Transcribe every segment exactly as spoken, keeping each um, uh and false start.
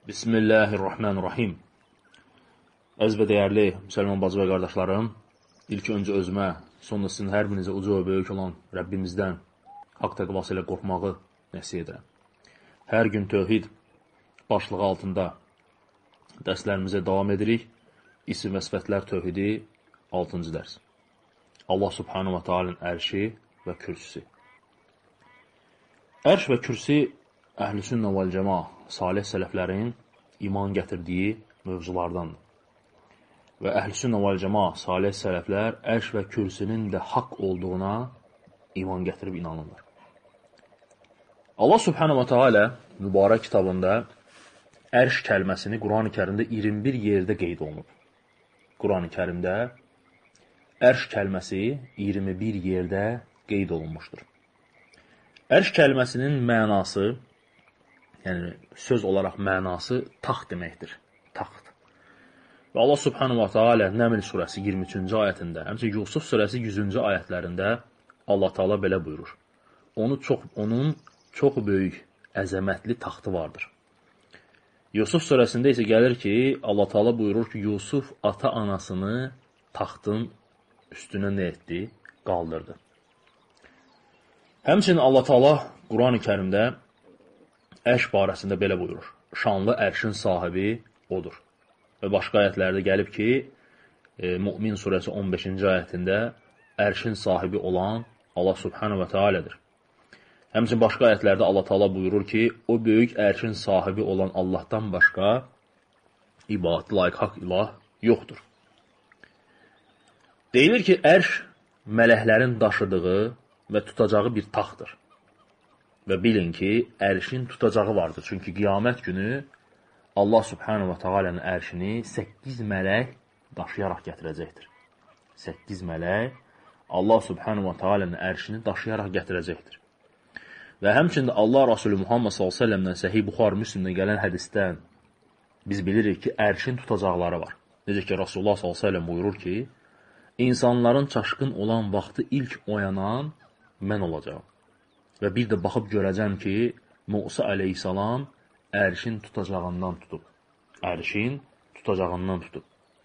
Bismillahirrahmanirrahim. Əziz və dəyərli müsəlman bacı və qardaşlarım, ilk öncə özümə, sonra sizin hər birinizə uca və böyük olan Rəbbimizdən haqq təqvası ilə qorxmağı nəsihət edirəm. Hər gün tövhid başlığı altında dərslərimizə davam edirik. İsim və sifətlər tövhidi altıncı dərs. Allah subhanahu wa ta'alın ərşi və kürsüsü. Ərş və kürsi əhl-i-sünnə vəl-cəma, salih sələflərin iman gətirdiyi mövzulardandır. Və əhl-i-sünnə vəl-cəma, salih sələflər ərş və kürsünün də haqq olduğuna iman gətirib inanırlar. Allah subhanahu wa ta'ala mübarək kitabında ərş kəlməsini Quran-ı Kərimdə iyirmi bir yerdə qeyd olunub. Quran-ı Kərimdə ərş kəlməsi iyirmi bir yerdə qeyd olunmuşdur. Ərş kəlməsinin mənası, yəni söz olaraq mənası taxt deməkdir. Taxt. Və Allah subhanahu wa ta'ala Nəml surəsi iyirmi üçüncü ayətində, həmçinin Yusuf surəsi yüzüncü ayətlərində Allah Taala belə buyurur. Onu çox, onun çox böyük, əzəmətli taxtı vardır. Yusuf surəsində isə gəlir ki, Allah Taala buyurur ki, Yusuf ata-anasını taxtın üstünə nə etdi? Qaldırdı. Həmçinin Allah Taala Quran-ı Kərimdə ərş barəsində belə buyurur. Şanlı ərşin sahibi odur. Və başqa ayətlərdə gəlib ki, e, Mümin surəsi on beşinci ayətində ərşin sahibi olan Allah subhanahu wa ta'aladır. Həmçinin başqa ayətlərdə Allah Taala buyurur ki, o böyük ərşin sahibi olan Allahdan başqa ibadət layiq haqq ilah yoxdur. Deyilir ki, ərş mələklərin daşıdığı və tutacağı bir taxtdır. Və bilin ki, ərşin tutacağı vardır. Çünki qiyamət günü Allah subhanahu wa ta'alanın ərşini səkkiz mələk daşıyaraq gətirəcəkdir. səkkiz mələk Allah subhanahu wa ta'alanın ərşini daşıyaraq gətirəcəkdir. Və həmçində Allah Rasulü Muhammed sallallahu əleyhi və səlləmdən Səhih Buxari Müslimdə gələn hədisdən biz bilirik ki, ərşin tutacaqları var. Necə ki, Rasulullah sallallahu əleyhi və səlləm buyurur ki, insanların çaşqın olan vaxtı ilk oyanan mən olacağam. Və bir də baxıb görəcəm ki, Musa əleyhissalam ərşin tutacağından tutub. Ərşin tutacağından tutub.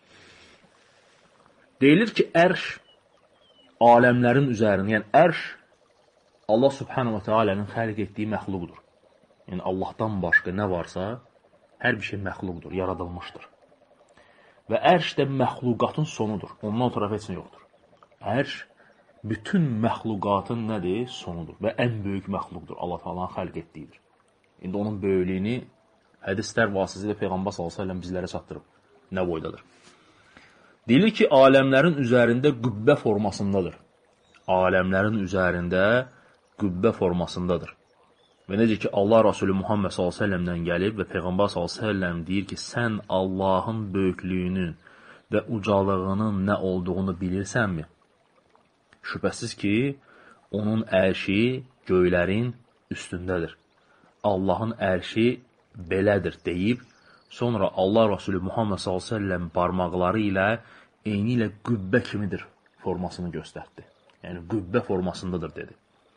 Deyilir ki, ərş aləmlərin üzərində, yəni ərş Allah subhanahu wa ta'alanın xəlq etdiyi məxluqdur. Yəni Allahdan başqa nə varsa, hər bir şey məxluqdur, yaradılmışdır. Və ərş də məxluqatın sonudur. Ondan tərəf heç nə yoxdur. Ərş bütün məxluqatın nədir? Sonudur. Və ən böyük məxluqdur. Allah Taala'nın xəlq etdiyidir. İndi onun böyüklüyünü hədislər vasitəsilə Peyğəmbər sallallahu əleyhi və səlləm bizlərə çatdırıb. Nə boydadır? Deyilir ki, aləmlərin üzərində qübbə formasındadır. Aləmlərin üzərində qübbə formasındadır. Və necə ki, Allah Rasulü Muhammed sallallahu əleyhi və səlləmdən gəlib və Peyğəmbər sallallahu əleyhi və səlləm deyir ki, sən Allahın böyüklüyünün və ucalığının nə olduğunu bilirsənmi? Şübhəsiz ki, onun ərşi göylərin üstündədir. Allahın ərşi belədir deyib, sonra Allah Rasulü Muhammed sallallahu əleyhi və səlləm barmaqları ilə eyni ilə qübbə kimidir formasını göstərdi. Yəni qübbə formasındadır dedi.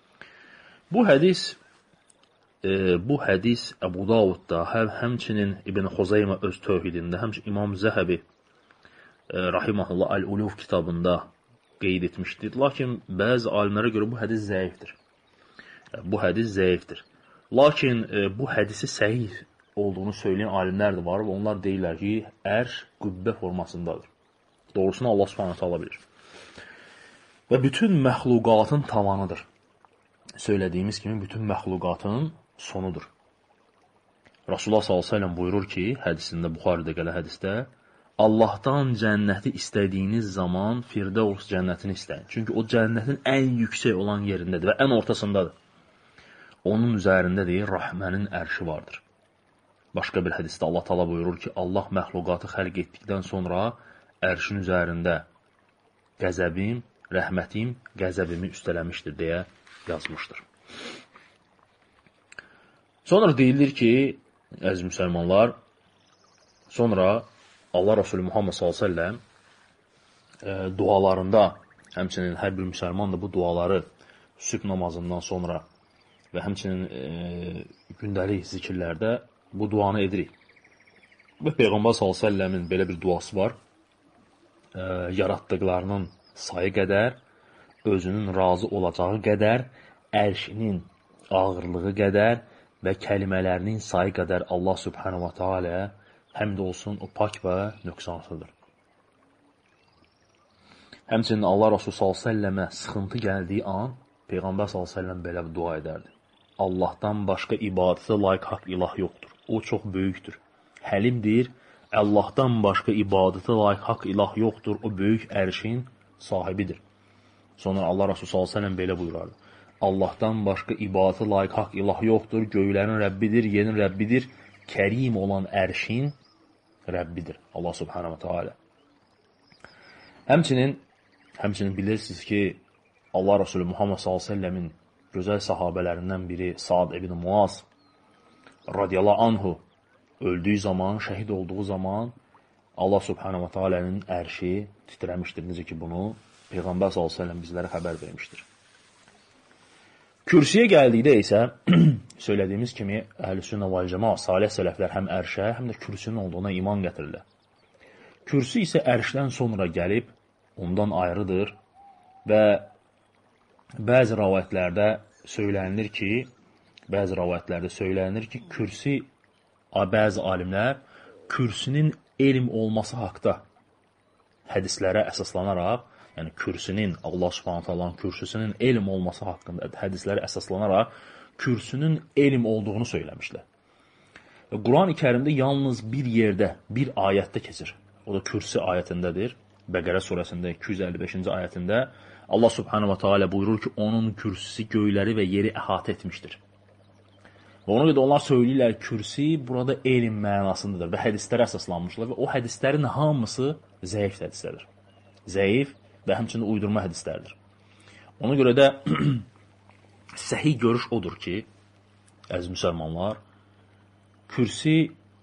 Bu hədis e, bu hədis Əbu Davudda, həm, həmçinin İbn Xuzeymə öz tövhidində, həmçinin İmam Zəhəbi e, Rahiməhullah Əl-Uluf kitabında qeyd etmişdir. Lakin bəzi alimlərə görə bu hədis zəifdir. Bu hədis zəifdir. Lakin e, bu hədisi səhih olduğunu söyləyən alimlər də var və onlar deyirlər ki, ərş qübbə formasındadır. Doğrusunu Allah subhanahu taala bilir. Və bütün məxluqatın tavanıdır. Söylədiyimiz kimi bütün məxluqatın sonudur. Rasulullah sallallahu əleyhi və səlləm buyurur ki, hədisində, Buxaridə gələn hədisdə, Allahdan cənnəti istədiyiniz zaman Firdevs cənnətini istəyin. Çünki o cənnətin ən yüksək olan yerindədir və ən ortasındadır. Onun üzərində deyir, Rəhmənin ərşi vardır. Başqa bir hədisdə Allah Taala buyurur ki, Allah məxluqatı xəlq etdikdən sonra ərşin üzərində qəzəbim, rəhmətim, qəzəbimi üstələmişdir deyə yazmışdır. Sonra deyilir ki, əziz müsəlmanlar, sonra Allah Rasulü Muhammed sallallahu əleyhi və səlləm e, dualarında, həmçinin hər bir müsəlman da bu duaları sübh namazından sonra və həmçinin e, gündəlik zikirlərdə bu duanı edirik. Və Peyğəmbər sallallahu əleyhi və səlləmin belə bir duası var. E, yaratdıqlarının sayı qədər, özünün razı olacağı qədər, ərşinin ağırlığı qədər və kəlimələrinin sayı qədər Allah subhanahu wa ta'ala həmd olsun o pak və nöqsansıdır. Həmçinin Allah Rasulü sallallahu əleyhi və səlləmə sıxıntı gəldiyi an Peyğəmbər sallallahu əleyhi və səlləm belə bir dua edərdi. Allahdan başqa ibadətə layiq haqq ilah yoxdur. O çox böyükdür. Həlimdir. Allahdan başqa ibadətə layiq haqq ilah yoxdur. O böyük ərşin sahibidir. Sonra Allah Rasulü sallallahu əleyhi və səlləm belə buyurardı. Allahdan başqa ibadətə layiq haqq ilah yoxdur. Göylərin Rəbbidir, yerin Rəbbidir. Kərim olan ərşin Rəbbidir. Allah subhanahu wa ta'ala. Həmçinin Həmçinin bilirsiniz ki, Allah Rasulü Muhammed sallallahu əleyhi və səlləmin gözəl sahabələrindən biri Sa'd ibn Muaz radiyallahu anhu öldüyü zaman, şəhid olduğu zaman Allah subhanahu wa ta'ala'nın ərşi titrəmişdir. Necə ki, bunu Peyğəmbər sallallahu əleyhi və səlləm bizlərə xəbər vermişdir. Kürsüyə gəldikdə isə söylədiyimiz kimi Əhl-i-Sünnə vəl-Cəmaət, salih sələflər həm ərşə, həm də kürsünün olduğuna iman gətirirlər. Kürsü isə ərşdən sonra gəlib ondan ayrıdır və bəzi rəvayətlərdə söylənilir ki, bəzi rəvayətlərdə söylənilir ki, kürsü, bəzi alimlər kürsünün elm olması haqda hədislərə əsaslanaraq, yəni kürsünün, Allah subhanahu ta'alanın kürsüsünün elm olması haqqında hədislərə əsaslanaraq kürsünün elm olduğunu söyləmişlər. Quran-ı Kərimdə yalnız bir yerdə, bir ayətdə keçir. O da kürsü ayətindədir. Bəqərə surəsində iki yüz əlli beşinci ayətində Allah subhanahu wa ta'ala buyurur ki, onun kürsüsü göyləri və yeri əhatə etmişdir. Və ona görə onlar söyləyirlər, kürsi burada elm mənasındadır və hədislərə əsaslanmışlar və o hədislərin hamısı zəif hədislərdir. Zəif və həmçinin uydurma hədislərdir. Ona görə də səhih görüş odur ki, əziz müsəlmanlar, kürsi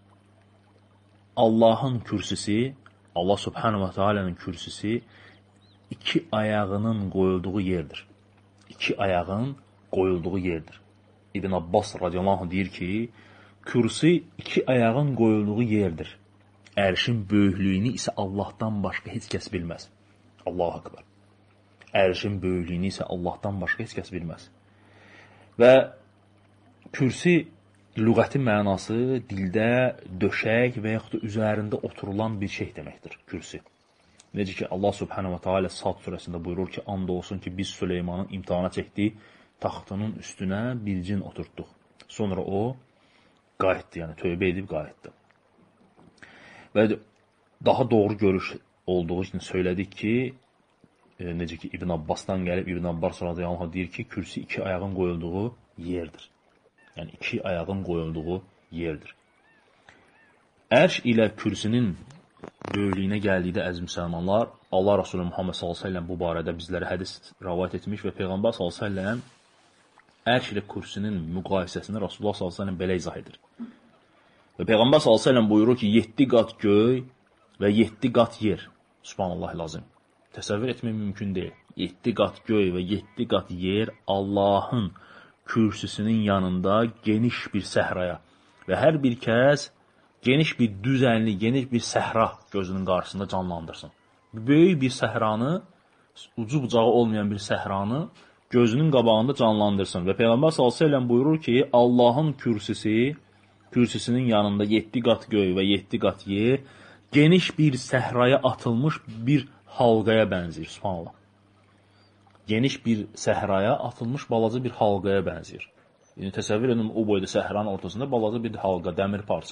Allahın kürsüsü, Allah subhanahu wa ta'ala'nın kürsüsü iki ayağının qoyulduğu yerdir. İki ayağın qoyulduğu yerdir. İbn Abbas radiyallahu anh deyir ki, kürsi iki ayağın qoyulduğu yerdir. Ərşin böyüklüyünü isə Allahdan başqa heç kəs bilməz. Allahu akbar. Ərşin böyüklüyünü isə Allahdan başqa heç kəs bilməz. Və kürsi lüğəti mənası dildə döşək və yaxud da üzərində oturulan bir şey deməkdir, kürsi. Necə ki, Allah subhanahu wa ta'ala Sad surəsində buyurur ki, and olsun ki, biz Süleymanın imtihana çəkdik, taxtının üstünə bir cin oturtduq. Sonra o qayıtdı, yəni tövbə edib qayıtdı. Və daha doğru görüş olduğu üçün söylədik ki, e, necə ki, İbn Abbasdan gəlib, İbn Abbas radiyallahu anh deyir ki, kürsi iki ayağın qoyulduğu yerdir. Yəni, iki ayağın qoyulduğu yerdir. Ərş ilə kürsünün böyüklüyünə gəldikdə, əziz müsəlmanlar, Allah Rasulü Muhammed sallallahu əleyhi və səlləm bu barədə bizlərə hədis rivayet etmiş və Peyğəmbər sallallahu əleyhi və səlləm ərş ilə kürsünün müqayisəsini Rasulullah sallallahu əleyhi və səlləm belə izah edir. Və Peyğəmbər sallallahu əleyhi və səlləm buyurur ki, yeddi qat göy və yeddi qat yer. Subhanallah lazım. Təsəvvür etmək mümkün deyil. Yeddi qat göy və yeddi qat yer Allahın kürsüsünün yanında geniş bir səhraya və hər bir kəs geniş bir düzənli, geniş bir səhra gözünün qarşısında canlandırsın. Böyük bir səhranı, ucu bucağı olmayan bir səhranı gözünün qabağında canlandırsın. Və Peyğəmbər sallallahu əleyhi və səlləm buyurur ki, Allahın kürsüsü, kürsüsünün yanında yeddi qat göy və yeddi qat yer, geniş bir səhraya atılmış bir halqaya bənzəyir. Subhanallah. Geniş bir səhraya atılmış balaca bir halqaya bənzəyir. Yəni, təsəvvür edin, o boyda səhranın ortasında balaca bir halqa, dəmir parça.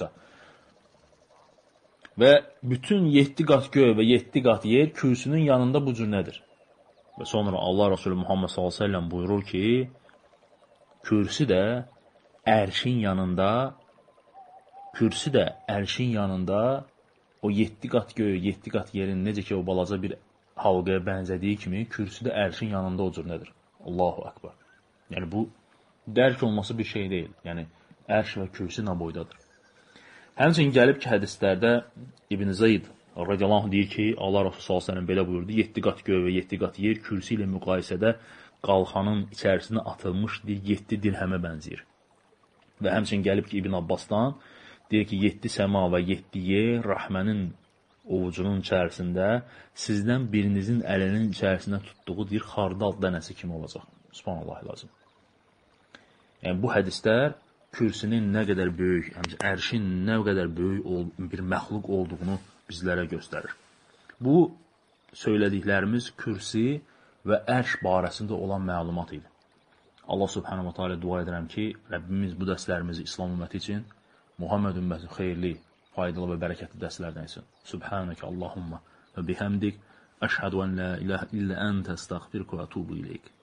Və bütün yeddi qat göy və yeddi qat yer kürsünün yanında bu cür nədir? Və sonra Allah Rasulü Muhammed sallallahu əleyhi və səlləm buyurur ki, kürsü də ərşin yanında, kürsü də ərşin yanında o yeddi qat göy, yeddi qat yerin necə ki o balaca bir halqaya bənzədiyi kimi, kürsü də ərşin yanında o cür nədir? Allahu akbar. Yəni, bu dərk olması bir şey deyil. Yəni, ərş və kürsü nə boydadır? Həmçinin gəlib ki, hədislərdə İbn Zeyd radiyallahu anh deyir ki, Allah Rasulü sallallahu əleyhi və səlləm belə buyurdu, yeddi qat göy və yeddi qat yer kürsü ilə müqayisədə qalxanın içərisinə atılmış yeddi dirhəmə bənzəyir. Və həmçinin gəlib ki, İbn Abbasdan deyir ki, yeddi səma və yeddi yer rəhmənin ovucunun içərisində sizdən birinizin əlinin içərisində tutduğu deyir, xardal dənəsi kimi olacaq. Subhanallah lazım. Yəni, bu hədislər kürsünün nə qədər böyük, yəni ərşin nə qədər böyük bir məxluq olduğunu bizlərə göstərir. Bu, söylədiklərimiz kürsi və ərş barəsində olan məlumat idi. Allah subhanahu wa ta'ala dua edirəm ki, Rəbbimiz bu dərslərimizi İslam ümməti üçün, Muhammed ümməti xeyirli, faydalı və bərəkətli dərslərdən etsin. Subhanəkə Allahumma və bihəmdik, əşhədu ən la iləhə illə əntə əstəğfirkə və ətubu ileyk.